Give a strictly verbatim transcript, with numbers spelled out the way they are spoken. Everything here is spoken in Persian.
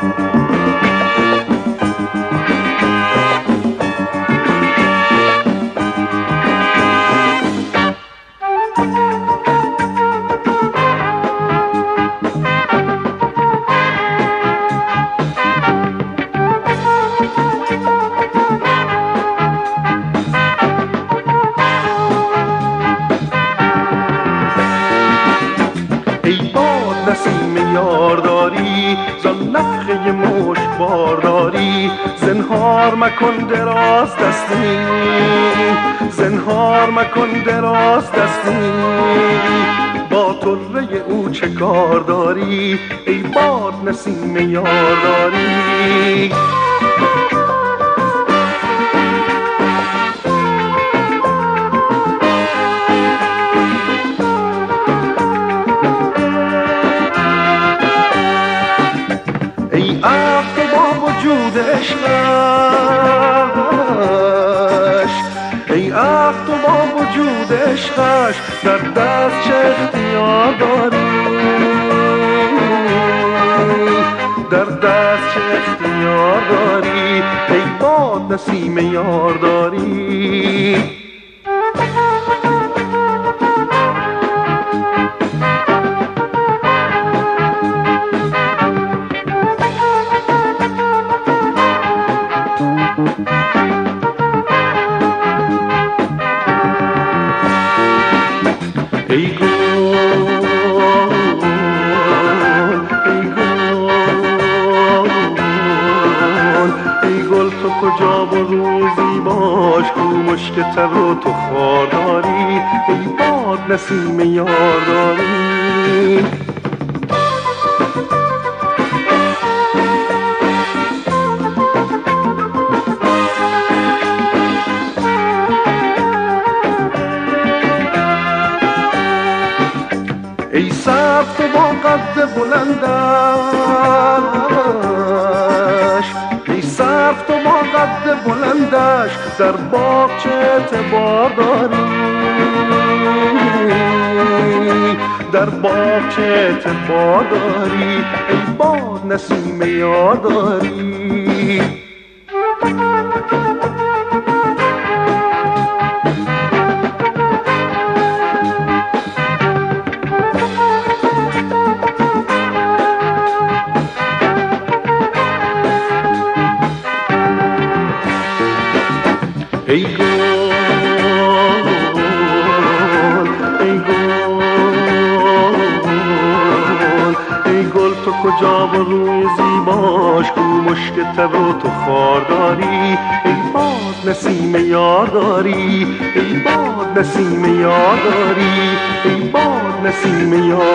نسیم یارداری زان نفخه مشک بارداری زنهار مکن دراز دستی زنهار مکن دراز دستی با طره او چه کار داری ای باد نسیم یارداری وجود عشقش ای عقل تو با وجود عشقش در دست چه اختیار داری در دست چه اختیار داری ای باد نسیم یارداری ای گل ای گل ای گل تو کجا و روزی باش کو مشک تر و تو خارداری ای باد نسیم یارداری ای سرو تو با قد بلندش ای سرو تو با قد بلندش در باغ چه اعتبار داری در باغ چه اعتبار داری ای باد نسیم یارداری ای گل ای گل ای گل تو کجا و روی زیباش کو مشک تر و تو خارداری ای باد نسیم یارداری ای باد نسیم یارداری ای باد نسیم یارداری